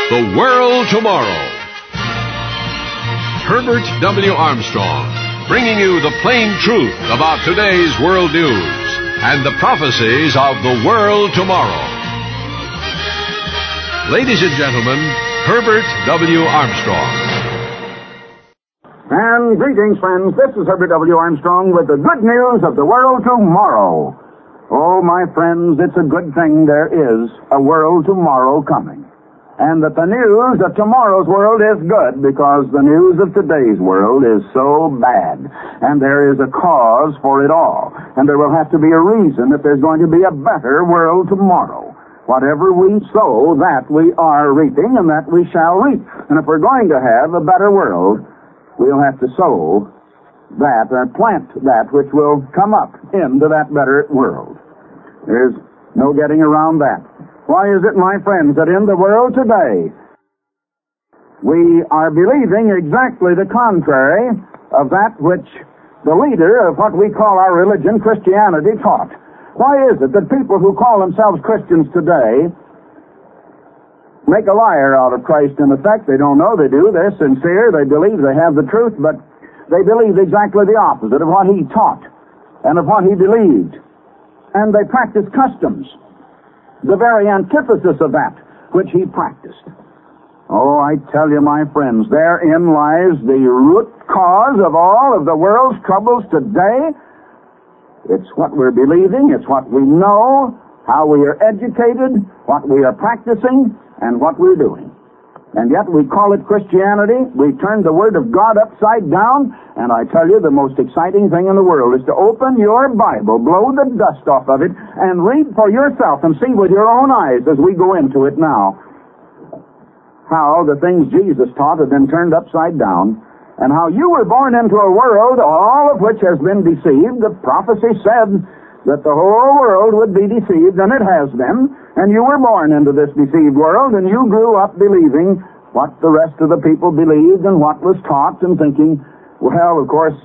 The World Tomorrow. Herbert W. Armstrong, bringing you the plain truth about today's world news and the prophecies of the world tomorrow. Ladies and gentlemen, Herbert W. Armstrong. And greetings, friends. This is Herbert W. Armstrong with the good news of the world tomorrow. Oh, my friends, it's a good thing there is a world tomorrow coming. And that the news of tomorrow's world is good because the news of today's world is so bad. And there is a cause for it all. And there will have to be a reason that there's going to be a better world tomorrow. Whatever we sow, that we are reaping and that we shall reap. And if we're going to have a better world, we'll have to sow that, plant that which will come up into that better world. There's no getting around that. Why is it, my friends, that in the world today we are believing exactly the contrary of that which the leader of what we call our religion, Christianity, taught? Why is it that people who call themselves Christians today make a liar out of Christ in effect? They don't know they do. They're sincere. They believe they have the truth, but they believe exactly the opposite of what he taught and of what he believed. And they practice customs, the very antithesis of that which he practiced. Oh, I tell you, my friends, therein lies the root cause of all of the world's troubles today. It's what we're believing, it's what we know, how we are educated, what we are practicing, and what we're doing. And yet we call it Christianity. We turn the Word of God upside down, and I tell you, the most exciting thing in the world is to open your Bible, blow the dust off of it, and read for yourself and see with your own eyes as we go into it now how the things Jesus taught have been turned upside down, and how you were born into a world all of which has been deceived. The prophecy said that the whole world would be deceived, and it has been, and you were born into this deceived world, and you grew up believing what the rest of the people believed and what was taught, and thinking, well, of course,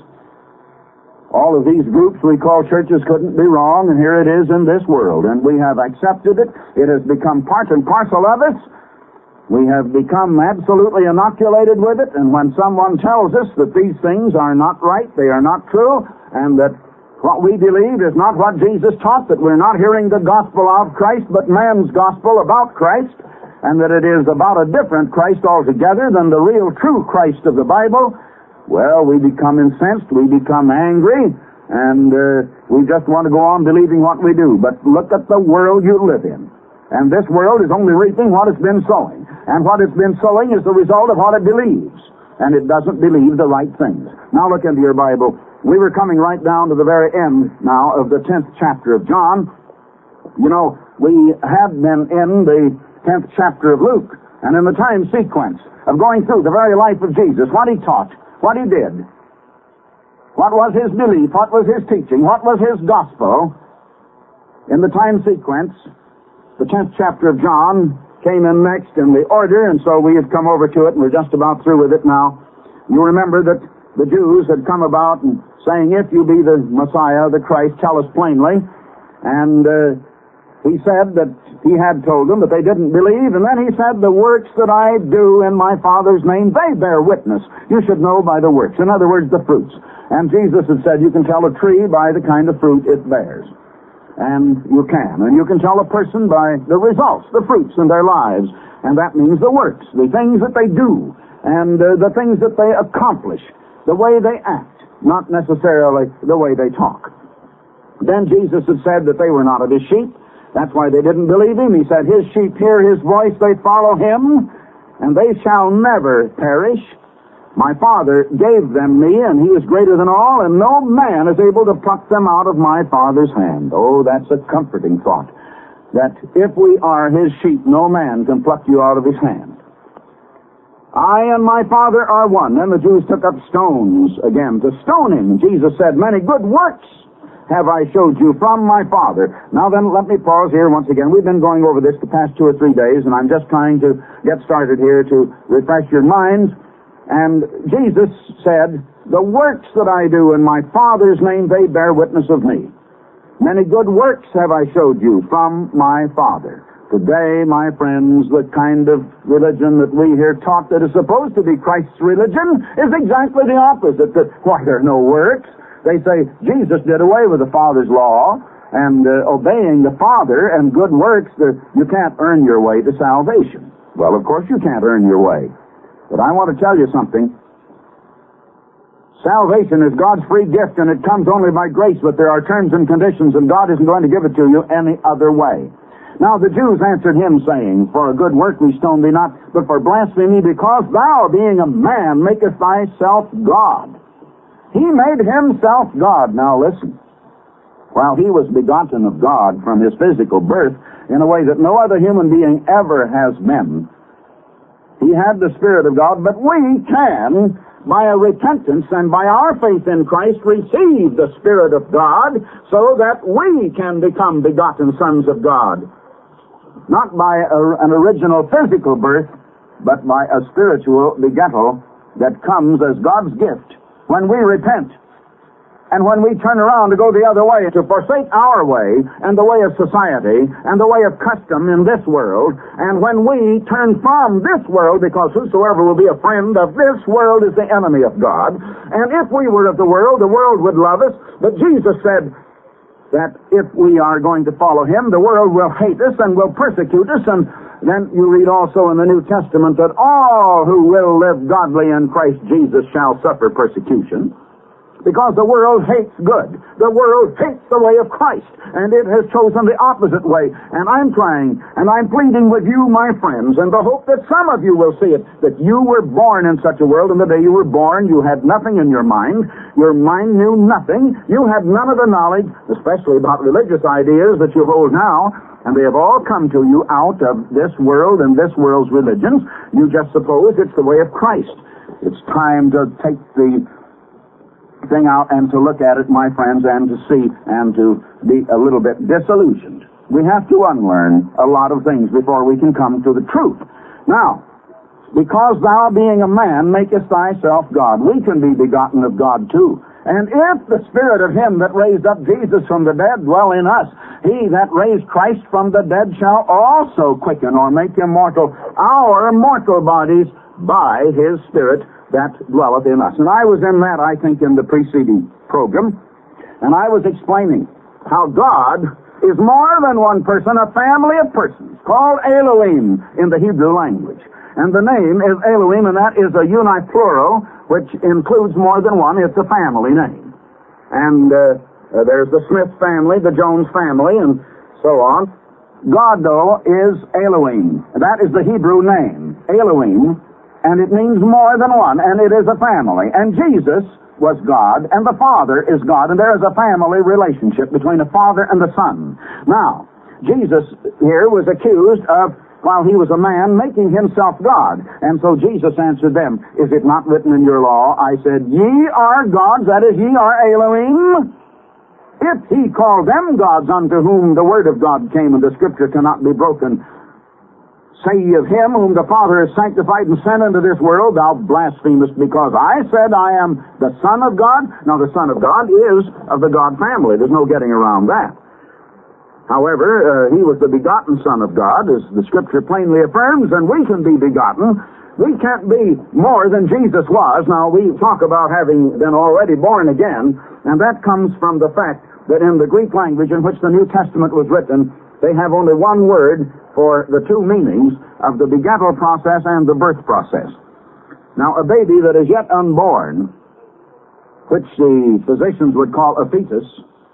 all of these groups we call churches couldn't be wrong, and here it is in this world, and we have accepted it. It has become part and parcel of us. We have become absolutely inoculated with it, and when someone tells us that these things are not right, they are not true, and that what we believe is not what Jesus taught, that we're not hearing the gospel of Christ, but man's gospel about Christ, and that it is about a different Christ altogether than the real true Christ of the Bible, well, we become incensed, we become angry, and we just want to go on believing what we do. But look at the world you live in. And this world is only reaping what it's been sowing. And what it's been sowing is the result of what it believes. And it doesn't believe the right things. Now look into your Bible. We were coming right down to the very end now of the 10th chapter of John. You know, we have been in the 10th chapter of Luke, and in the time sequence of going through the very life of Jesus, what he taught, what he did, what was his belief, what was his teaching, what was his gospel. In the time sequence, the 10th chapter of John came in next in the order, and so we have come over to it, and we're just about through with it now. You remember that the Jews had come about and saying, if you be the Messiah, the Christ, tell us plainly. And he said that he had told them, but they didn't believe. And then he said, the works that I do in my Father's name, they bear witness. You should know by the works. In other words, the fruits. And Jesus had said, you can tell a tree by the kind of fruit it bears. And you can. And you can tell a person by the results, the fruits in their lives. And that means the works, the things that they do, and the things that they accomplish, the way they act, not necessarily the way they talk. Then Jesus had said that they were not of his sheep. That's why they didn't believe him. He said, his sheep hear his voice, they follow him, and they shall never perish. My Father gave them me, and he is greater than all, and no man is able to pluck them out of my Father's hand. Oh, that's a comforting thought, that if we are his sheep, no man can pluck you out of his hand. I and my Father are one. Then the Jews took up stones again to stone him. Jesus said, many good works have I showed you from my Father. Now then, let me pause here once again. We've been going over this the past 2 or 3 days, and I'm just trying to get started here to refresh your minds. And Jesus said, the works that I do in my Father's name, they bear witness of me. Many good works have I showed you from my Father. Today, my friends, the kind of religion that we hear taught that is supposed to be Christ's religion is exactly the opposite. That, why, there are no works. They say Jesus did away with the Father's law, and obeying the Father and good works, you can't earn your way to salvation. Well, of course you can't earn your way. But I want to tell you something. Salvation is God's free gift, and it comes only by grace, but there are terms and conditions, and God isn't going to give it to you any other way. Now the Jews answered him, saying, For a good work we stone thee not, but for blasphemy, because thou, being a man, makest thyself God. He made himself God. Now listen. While he was begotten of God from his physical birth in a way that no other human being ever has been, he had the Spirit of God, but we can, by a repentance and by our faith in Christ, receive the Spirit of God so that we can become begotten sons of God. Not by an original physical birth, but by a spiritual begettal that comes as God's gift when we repent. And when we turn around to go the other way, to forsake our way and the way of society and the way of custom in this world, and when we turn from this world, because whosoever will be a friend of this world is the enemy of God, and if we were of the world would love us, but Jesus said that if we are going to follow him, the world will hate us and will persecute us, and then you read also in the New Testament that all who will live godly in Christ Jesus shall suffer persecution. Because the world hates good. The world hates the way of Christ. And it has chosen the opposite way. And I'm trying, and I'm pleading with you, my friends, and the hope that some of you will see it, that you were born in such a world, and the day you were born, you had nothing in your mind. Your mind knew nothing. You had none of the knowledge, especially about religious ideas that you hold now, and they have all come to you out of this world and this world's religions. You just suppose it's the way of Christ. It's time to take the thing out and to look at it, my friends, and to see and to be a little bit disillusioned. We have to unlearn a lot of things before we can come to the truth. Now, because thou being a man makest thyself God, we can be begotten of God too. And if the Spirit of him that raised up Jesus from the dead dwell in us, he that raised Christ from the dead shall also quicken or make immortal our mortal bodies by his Spirit that dwelleth in us. And I was in that, I think, in the preceding program, and I was explaining how God is more than one person, a family of persons, called Elohim in the Hebrew language. And the name is Elohim, and that is a uniplural, which includes more than one. It's a family name. And there's the Smith family, the Jones family, and so on. God, though, is Elohim. That is the Hebrew name, Elohim. And it means more than one, and it is a family. And Jesus was God, and the Father is God, and there is a family relationship between the Father and the Son. Now, Jesus here was accused of, while he was a man, making himself God. And so Jesus answered them, Is it not written in your law? I said, Ye are gods, that is, ye are Elohim. If he called them gods unto whom the word of God came, and the scripture cannot be broken, say ye of him whom the Father has sanctified and sent into this world, thou blasphemest, because I said I am the Son of God. Now the Son of God is of the God family. There's no getting around that. However, he was the begotten Son of God, as the Scripture plainly affirms, and we can be begotten. We can't be more than Jesus was. Now, we talk about having been already born again, and that comes from the fact that in the Greek language in which the New Testament was written, they have only one word for the two meanings of the begettal process and the birth process. Now, a baby that is yet unborn, which the physicians would call a fetus,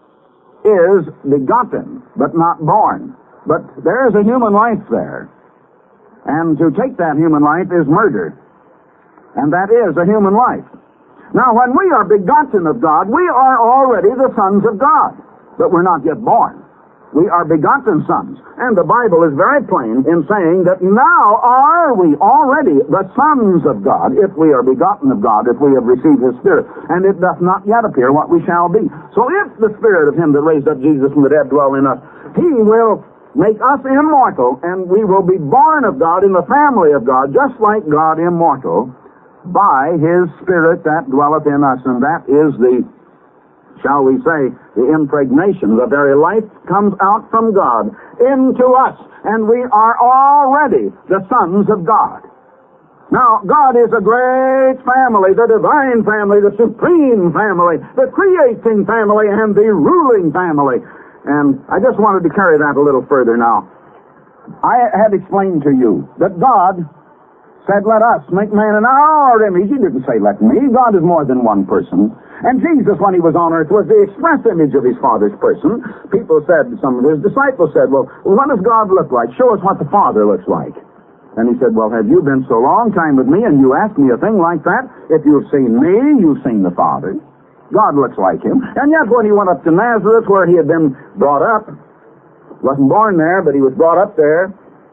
is begotten, but not born. But there is a human life there. And to take that human life is murder. And that is a human life. Now, when we are begotten of God, we are already the sons of God. But we're not yet born. We are begotten sons. And the Bible is very plain in saying that now are we already the sons of God, if we are begotten of God, if we have received his Spirit. And it doth not yet appear what we shall be. So if the Spirit of him that raised up Jesus from the dead dwell in us, he will make us immortal, and we will be born of God in the family of God, just like God immortal, by his Spirit that dwelleth in us. And that is the, shall we say, the impregnation. The very life comes out from God into us. and we are already the sons of God. Now, God is a great family, the divine family, the supreme family, the creating family, and the ruling family. And I just wanted to carry that a little further now. I had explained to you that God said, let us make man in our image. He didn't say, let me. God is more than one person. And Jesus, when he was on earth, was the express image of his Father's person. People said, some of his disciples said, well, what does God look like? Show us what the Father looks like. And he said, well, have you been so long time with me and you ask me a thing like that? If you've seen me, you've seen the Father. God looks like him. And yet when he went up to Nazareth, where he had been brought up, wasn't born there, but he was brought up there,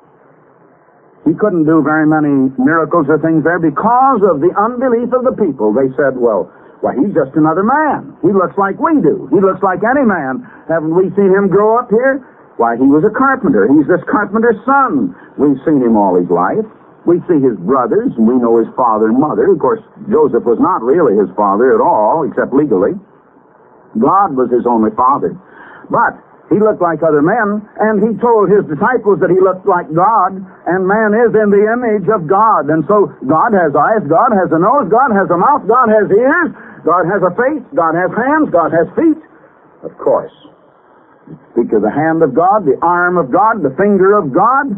he couldn't do very many miracles or things there because of the unbelief of the people. They said, well, he's just another man. He looks like we do. He looks like any man. Haven't we seen him grow up here? Why, he was a carpenter. He's this carpenter's son. We've seen him all his life. We see his brothers, and we know his father and mother. Of course, Joseph was not really his father at all, except legally. God was his only father. But he looked like other men, and he told his disciples that he looked like God, and man is in the image of God. And so God has eyes, God has a nose, God has a mouth, God has ears, God has a face, God has hands, God has feet. Of course. Speak of the hand of God, the arm of God, the finger of God.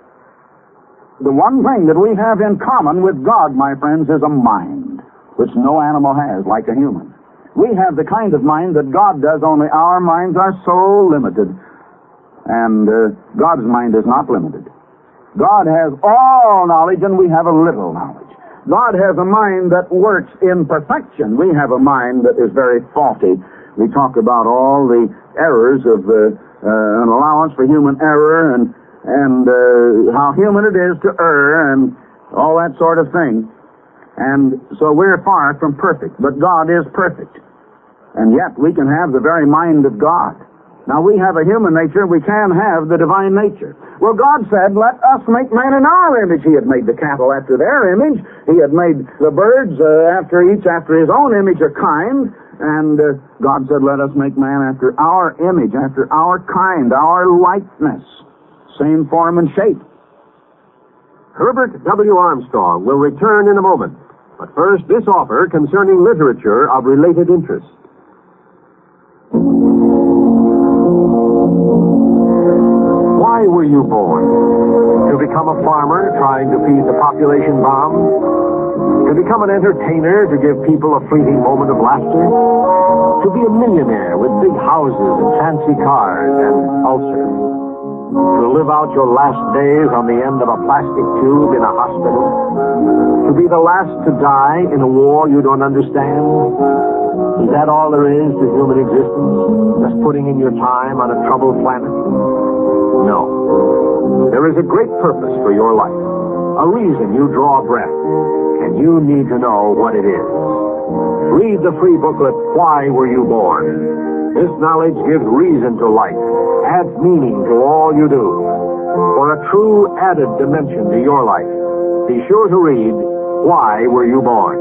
The one thing that we have in common with God, my friends, is a mind, which no animal has, like a human. We have the kind of mind that God does, only our minds are so limited. And God's mind is not limited. God has all knowledge, and we have a little knowledge. God has a mind that works in perfection. We have a mind that is very faulty. We talk about all the errors of an allowance for human error and how human it is to err and all that sort of thing. And so we're far from perfect, but God is perfect. And yet we can have the very mind of God. Now we have a human nature, we can have the divine nature. Well, God said, let us make man in our image. He had made the cattle after their image. He had made the birds after his own image or kind. And God said, let us make man after our image, after our kind, our likeness. Same form and shape. Herbert W. Armstrong will return in a moment. But first, this offer concerning literature of related interest. Why were you born? To become a farmer trying to feed the population bomb? To become an entertainer to give people a fleeting moment of laughter? To be a millionaire with big houses and fancy cars and ulcers? To live out your last days on the end of a plastic tube in a hospital? To be the last to die in a war you don't understand? Is that all there is to human existence? Just putting in your time on a troubled planet? No. There is a great purpose for your life. A reason you draw breath. And you need to know what it is. Read the free booklet, Why Were You Born? This knowledge gives reason to life, adds meaning to all you do. For a true added dimension to your life, be sure to read Why Were You Born?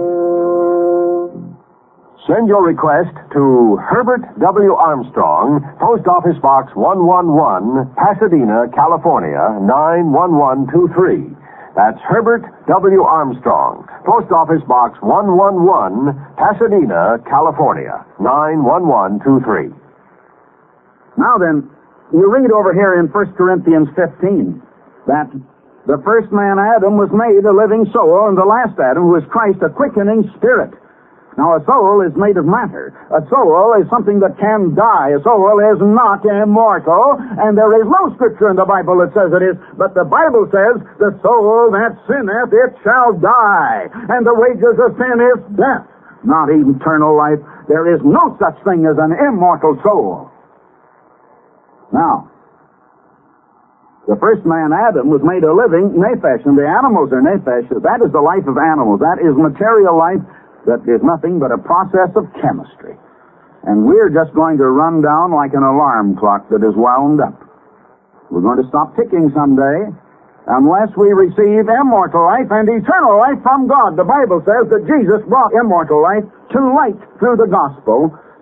Send your request to Herbert W. Armstrong, Post Office Box 111, Pasadena, California, 91123. That's Herbert W. Armstrong, Post Office Box 111, Pasadena, California, 91123. Now then, you read over here in 1 Corinthians 15 that the first man, Adam, was made a living soul, and the last Adam, who is Christ, a quickening spirit. Now, a soul is made of matter. A soul is something that can die. A soul is not immortal, and there is no scripture in the Bible that says it is, but the Bible says, the soul that sinneth, it shall die. And the wages of sin is death, not eternal life. There is no such thing as an immortal soul. Now, the first man, Adam, was made a living nephesh, and the animals are nephesh. That is the life of animals. That is material life. That is nothing but a process of chemistry. And we're just going to run down like an alarm clock that is wound up. We're going to stop ticking someday unless we receive immortal life and eternal life from God. The Bible says that Jesus brought immortal life to light through the gospel,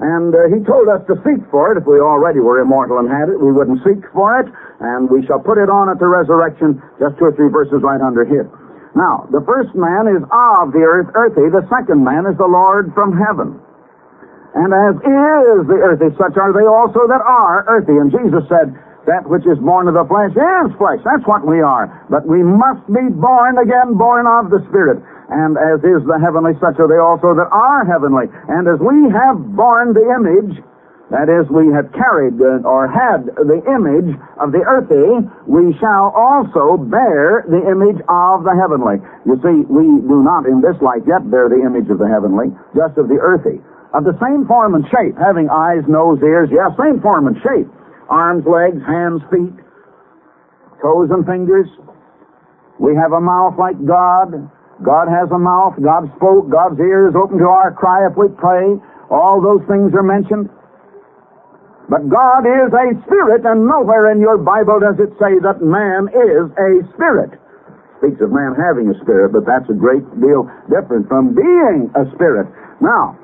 And he told us to seek for it. If we already were immortal and had it, we wouldn't seek for it. And we shall put it on at the resurrection, just 2 or 3 verses right under here. Now, the first man is of the earth, earthy. The second man is the Lord from heaven. And as is the earthy, such are they also that are earthy. And Jesus said, that which is born of the flesh is flesh. That's what we are. But we must be born again, born of the Spirit. And as is the heavenly, such are they also that are heavenly. And as we have borne the image, that is, we have carried or had the image of the earthy, we shall also bear the image of the heavenly. You see, we do not in this life yet bear the image of the heavenly, just of the earthy. Of the same form and shape, having eyes, nose, ears, yes, same form and shape. Arms, legs, hands, feet, toes and fingers. We have a mouth like God. God has a mouth. God spoke. God's ear is open to our cry if we pray. All those things are mentioned. But God is a spirit, and nowhere in your Bible does it say that man is a spirit. It speaks of man having a spirit, but that's a great deal different from being a spirit. Now,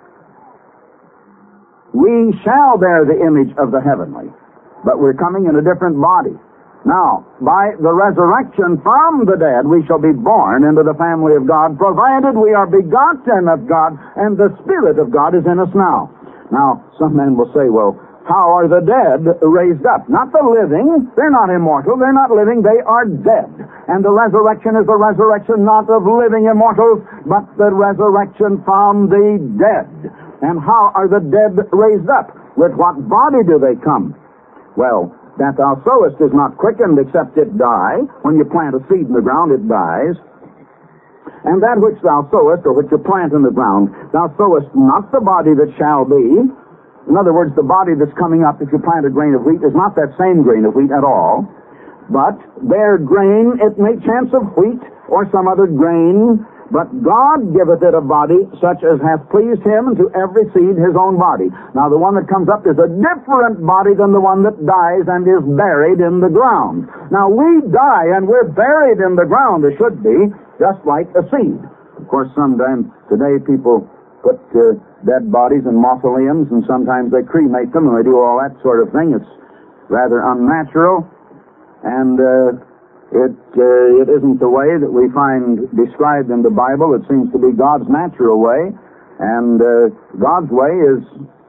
we shall bear the image of the heavenly, but we're coming in a different body. Now, by the resurrection from the dead, we shall be born into the family of God, provided we are begotten of God, and the Spirit of God is in us now. Now, some men will say, well, how are the dead raised up? Not the living. They're not immortal. They're not living. They are dead. And the resurrection is the resurrection not of living immortals, but the resurrection from the dead. And how are the dead raised up? With what body do they come? Well, that thou sowest is not quickened except it die. When you plant a seed in the ground, it dies. And that which thou sowest, or which you plant in the ground, thou sowest not the body that shall be. In other words, the body that's coming up, if you plant a grain of wheat, is not that same grain of wheat at all. But their grain, it may chance of wheat or some other grain, but God giveth it a body such as hath pleased him, and to every seed his own body. Now the one that comes up is a different body than the one that dies and is buried in the ground. Now we die and we're buried in the ground, it should be, just like a seed. Of course, sometimes today people put dead bodies in mausoleums, and sometimes they cremate them and they do all that sort of thing. It's rather unnatural, and It isn't the way that we find described in the Bible. It seems to be God's natural way, and God's way is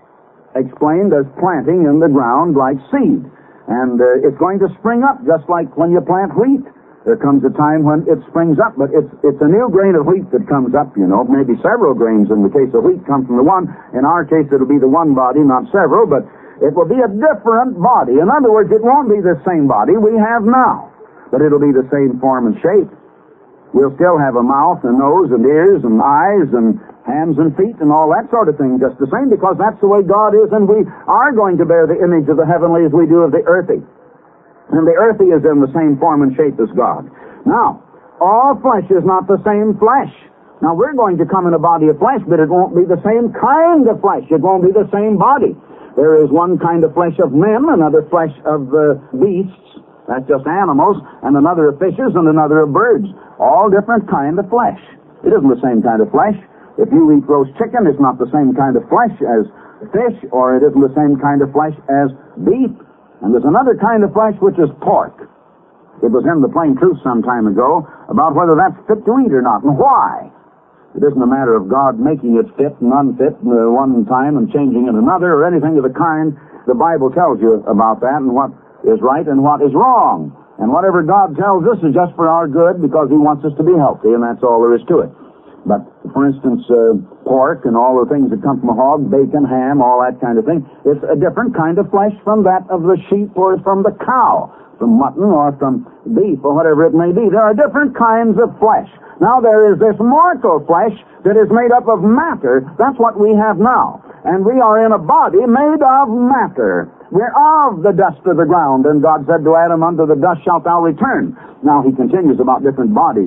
explained as planting in the ground like seed. And it's going to spring up just like when you plant wheat. There comes a time when it springs up, but it's a new grain of wheat that comes up, you know. Maybe several grains in the case of wheat come from the one. In our case, it'll be the one body, not several, but it will be a different body. In other words, it won't be the same body we have now, but it'll be the same form and shape. We'll still have a mouth and nose and ears and eyes and hands and feet and all that sort of thing just the same, because that's the way God is, and we are going to bear the image of the heavenly as we do of the earthy. And the earthy is in the same form and shape as God. Now, all flesh is not the same flesh. Now, we're going to come in a body of flesh, but it won't be the same kind of flesh. It won't be the same body. There is one kind of flesh of men, another flesh of beasts, that's just animals, and another of fishes, and another of birds. All different kind of flesh. It isn't the same kind of flesh. If you eat roast chicken, it's not the same kind of flesh as fish, or it isn't the same kind of flesh as beef. And there's another kind of flesh which is pork. It was in the Plain Truth some time ago about whether that's fit to eat or not, and why. It isn't a matter of God making it fit and unfit one time and changing it another or anything of the kind. The Bible tells you about that and what is right and what is wrong. And whatever God tells us is just for our good, because He wants us to be healthy, and that's all there is to it. But, for instance, pork and all the things that come from a hog, bacon, ham, all that kind of thing, it's a different kind of flesh from that of the sheep or from the cow, from mutton or from beef or whatever it may be. There are different kinds of flesh. Now, there is this mortal flesh that is made up of matter. That's what we have now. And we are in a body made of matter. We're of the dust of the ground. And God said to Adam, unto the dust shalt thou return. Now, He continues about different bodies.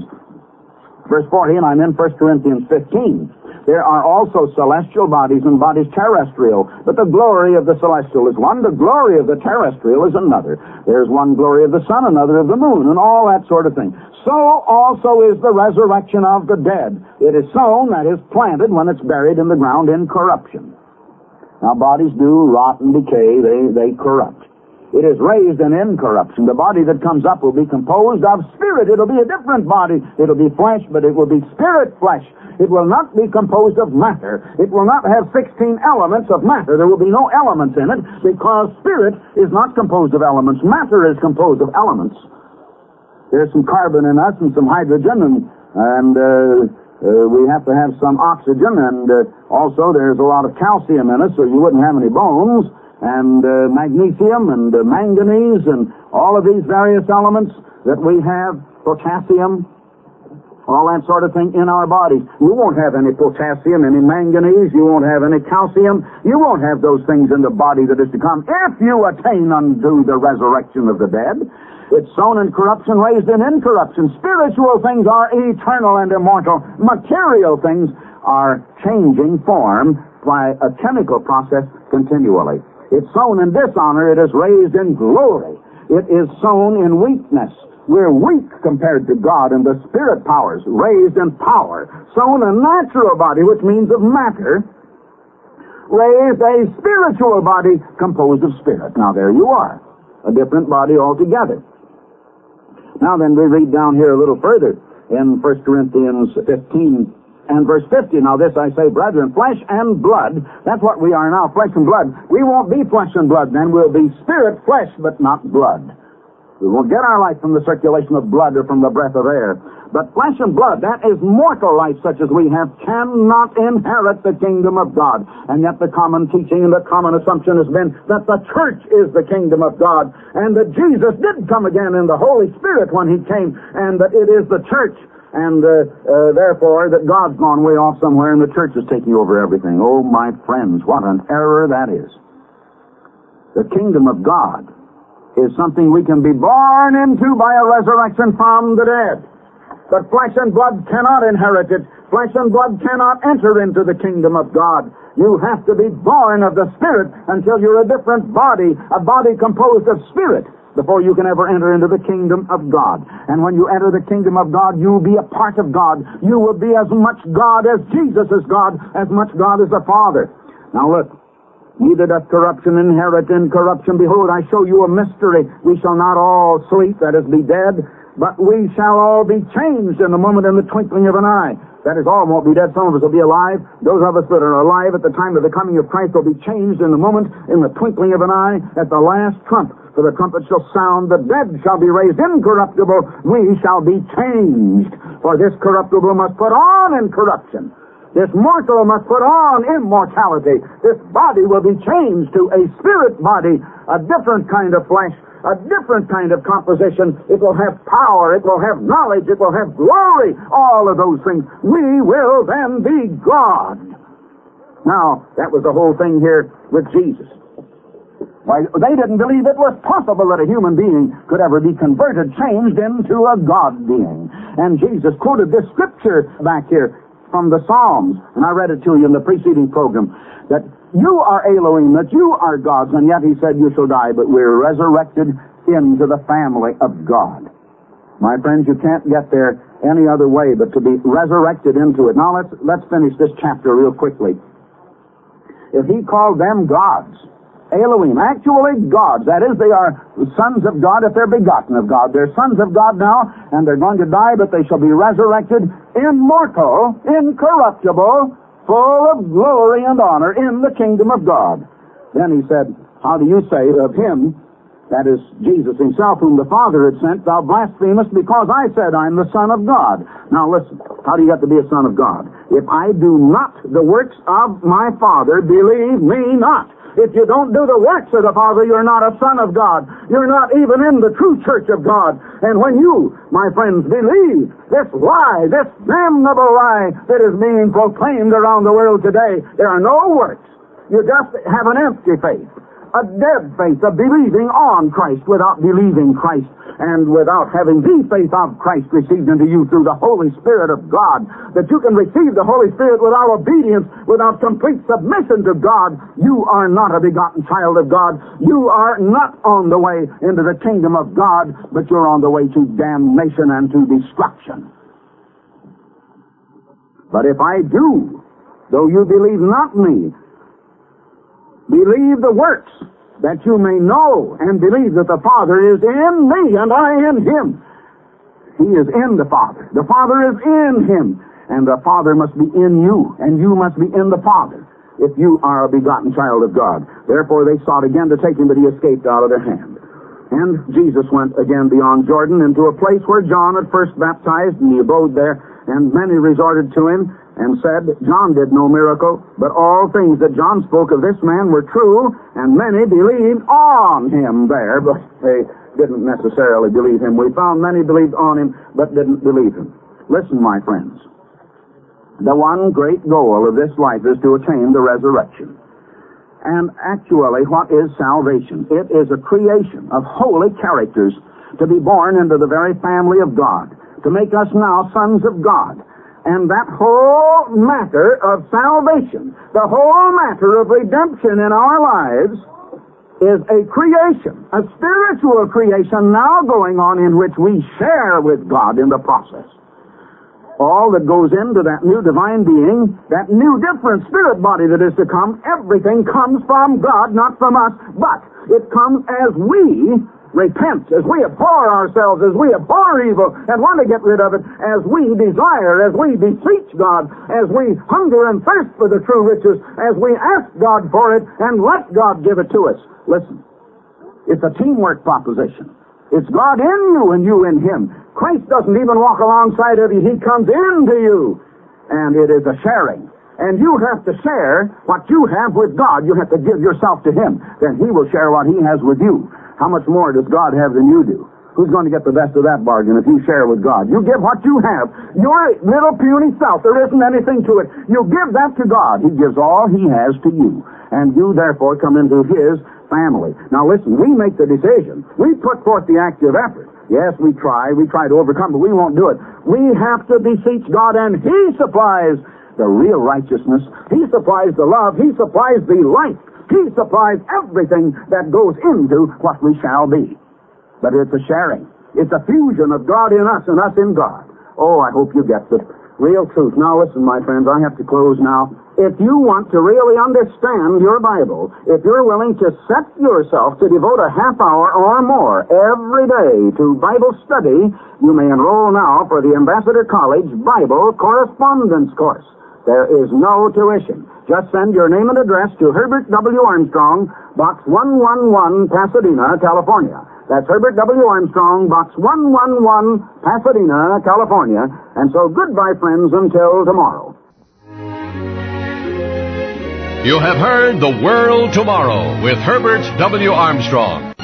Verse 40, and I'm in 1 Corinthians 15. There are also celestial bodies and bodies terrestrial, but the glory of the celestial is one, the glory of the terrestrial is another. There's one glory of the sun, another of the moon, and all that sort of thing. So also is the resurrection of the dead. It is sown, that is planted, when it's buried in the ground in corruption. Now, bodies do rot and decay. They corrupt. It is raised in incorruption. The body that comes up will be composed of spirit. It'll be a different body. It'll be flesh, but it will be spirit flesh. It will not be composed of matter. It will not have 16 elements of matter. There will be no elements in it because spirit is not composed of elements. Matter is composed of elements. There's some carbon in us and some hydrogen, and we have to have some oxygen, and also there's a lot of calcium in us, so you wouldn't have any bones, and magnesium and manganese and all of these various elements that we have, potassium, all that sort of thing in our bodies. You won't have any potassium, any manganese, you won't have any calcium, you won't have those things in the body that is to come if you attain unto the resurrection of the dead. It's sown in corruption, raised in incorruption. Spiritual things are eternal and immortal. Material things are changing form by a chemical process continually. It's sown in dishonor, it is raised in glory. It is sown in weakness. We're weak compared to God and the spirit powers, raised in power. Sown a natural body, which means of matter, raised a spiritual body composed of spirit. Now there you are, a different body altogether. Now then, we read down here a little further in 1 Corinthians 15 and verse 50. Now this I say, brethren, flesh and blood, that's what we are now, flesh and blood. We won't be flesh and blood then. We'll be spirit, flesh, but not blood. We won't get our life from the circulation of blood or from the breath of air. But flesh and blood, that is mortal life such as we have, cannot inherit the kingdom of God. And yet the common teaching and the common assumption has been that the church is the kingdom of God, and that Jesus did come again in the Holy Spirit when he came, and that it is the church, and therefore that God's gone way off somewhere and the church is taking over everything. Oh, my friends, what an error that is. The kingdom of God is something we can be born into by a resurrection from the dead. But flesh and blood cannot inherit it. Flesh and blood cannot enter into the kingdom of God. You have to be born of the Spirit until you're a different body, a body composed of Spirit, before you can ever enter into the kingdom of God. And when you enter the kingdom of God, you'll be a part of God. You will be as much God as Jesus is God, as much God as the Father. Now look. Neither doth corruption inherit incorruption. Behold, I show you a mystery. We shall not all sleep, that is, be dead, but we shall all be changed in a moment, in the twinkling of an eye. That is, all won't be dead. Some of us will be alive. Those of us that are alive at the time of the coming of Christ will be changed in a moment, in the twinkling of an eye, at the last trump. For the trumpet shall sound, the dead shall be raised incorruptible. We shall be changed. For this corruptible must put on incorruption. This mortal must put on immortality. This body will be changed to a spirit body, a different kind of flesh, a different kind of composition. It will have power, it will have knowledge, it will have glory, all of those things. We will then be God. Now, that was the whole thing here with Jesus. Why, they didn't believe it was possible that a human being could ever be converted, changed into a God being. And Jesus quoted this scripture back here from the Psalms, and I read it to you in the preceding program, that you are Elohim, that you are gods, and yet he said you shall die, but we're resurrected into the family of God. My friends, you can't get there any other way but to be resurrected into it. Now let's finish this chapter real quickly. If he called them gods, Elohim, actually gods. That is, they are sons of God if they're begotten of God. They're sons of God now, and they're going to die, but they shall be resurrected immortal, incorruptible, full of glory and honor in the kingdom of God. Then he said, how do you say of him, that is Jesus himself, whom the Father had sent, thou blasphemest, because I said I'm the Son of God. Now listen, how do you have to be a son of God? If I do not the works of my Father, believe me not. If you don't do the works of the Father, you're not a son of God. You're not even in the true church of God. And when you, my friends, believe this lie, this damnable lie that is being proclaimed around the world today, there are no works. You just have an empty faith, a dead faith of believing on Christ without believing Christ, and without having the faith of Christ received into you through the Holy Spirit of God. That you can receive the Holy Spirit without obedience, without complete submission to God. You are not a begotten child of God. You are not on the way into the kingdom of God, but you're on the way to damnation and to destruction. But if I do, though you believe not me, Believe the works, that you may know and believe that the Father is in me and I in him. He is in the Father. The Father is in him. And the Father must be in you, and you must be in the Father, if you are a begotten child of God. Therefore they sought again to take him, but he escaped out of their hand. And Jesus went again beyond Jordan into a place where John had first baptized, and he abode there, and many resorted to him, and said, John did no miracle, but all things that John spoke of this man were true, and many believed on him there, but they didn't necessarily believe him. We found many believed on him, but didn't believe him. Listen, my friends. The one great goal of this life is to attain the resurrection. And actually, what is salvation? It is a creation of holy characters to be born into the very family of God, to make us now sons of God. And that whole matter of salvation, the whole matter of redemption in our lives, is a creation, a spiritual creation now going on in which we share with God in the process. All that goes into that new divine being, that new different spirit body that is to come, everything comes from God, not from us, but it comes as we repent, as we abhor ourselves, as we abhor evil and want to get rid of it, as we desire, as we beseech God, as we hunger and thirst for the true riches, as we ask God for it and let God give it to us. Listen, it's a teamwork proposition. It's God in you and you in him. Christ doesn't even walk alongside of you. He comes into you. And it is a sharing. And you have to share what you have with God. You have to give yourself to him. Then he will share what he has with you. How much more does God have than you do? Who's going to get the best of that bargain if you share with God? You give what you have. Your little puny self, there isn't anything to it. You give that to God. He gives all he has to you. And you therefore come into his family. Now listen, we make the decision. We put forth the active effort. Yes, we try to overcome, but we won't do it. We have to beseech God, and he supplies the real righteousness. He supplies the love. He supplies the life. He supplies everything that goes into what we shall be. But it's a sharing. It's a fusion of God in us and us in God. Oh, I hope you get the real truth. Now listen, my friends, I have to close now. If you want to really understand your Bible, if you're willing to set yourself to devote a half hour or more every day to Bible study, you may enroll now for the Ambassador College Bible Correspondence Course. There is no tuition. Just send your name and address to Herbert W. Armstrong, Box 111, Pasadena, California. That's Herbert W. Armstrong, Box 111, Pasadena, California. And so goodbye, friends, until tomorrow. You have heard The World Tomorrow with Herbert W. Armstrong.